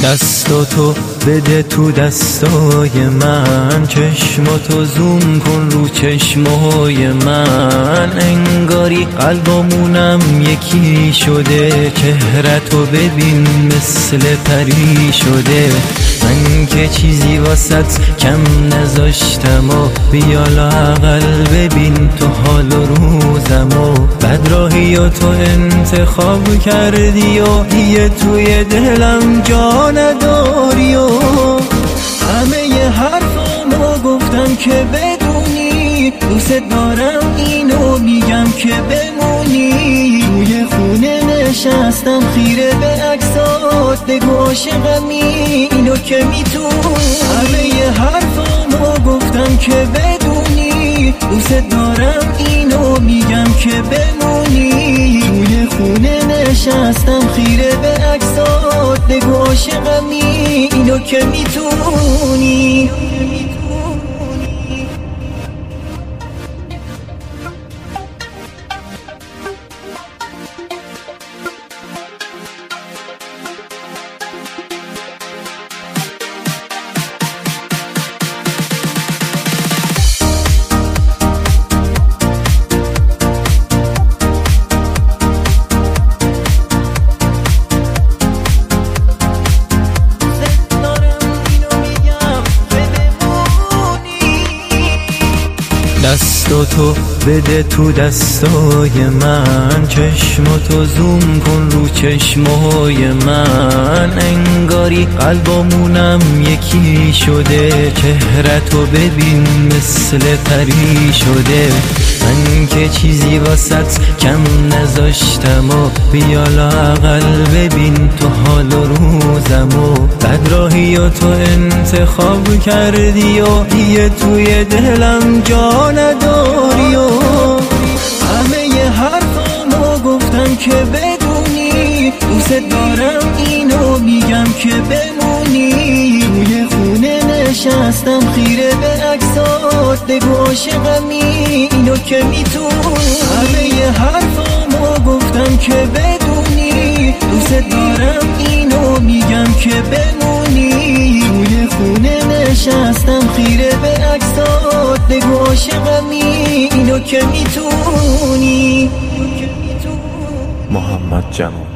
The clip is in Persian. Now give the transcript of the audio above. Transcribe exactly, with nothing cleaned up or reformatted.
دستاتو بده تو دستای من، چشماتو زوم کن رو چشمای من، انگاری قلبمونم یکی شده، چهرتو ببین مثل پری شده. من که چیزی واسط کم نذاشتم و بیا لااقل ببین تو حال و روزم و بدراهی و تو انتخاب کردی و دیگه توی دلم جا نداری و همه ی حرفامو گفتم که بدونی دوست دارم، اینو میگم که بمونی. توی خونه نشستم خیره به عکسات، بگو عاشقمی اینو که میتونی. همه ی حرفامو گفتم که بدونی دوست دارم، اینو میگم که بمونی. توی خونه نشستم خیره به عکسات، بگو عاشقمی اینو که میتونی. دستاتو بده تو دستای من، چشماتو زوم کن رو چشمای من، انگاری قلبمونم یکی شده، چهرتو ببین مثل پری شده. من که چیزی واسط کم نذاشتم و بیا لااقل ببین تو حال و روزم و بدراهی و تو انتخاب کردی و دیگه توی دلم جا نداری و همه ی حرفامو گفتم که بدونی دوست دارم، اینو میگم که بمونی. توی خونه نشستم خیره به عکسات، بگو عاشقمی اینو که میتونی. همه ی حرفامو گفتم که بدونی دوست دارم، اینو میگم که بمونی. توی خونه نشستم خیره به عکسات، بگو عاشقمی اینو که میتونی. محمد جمال.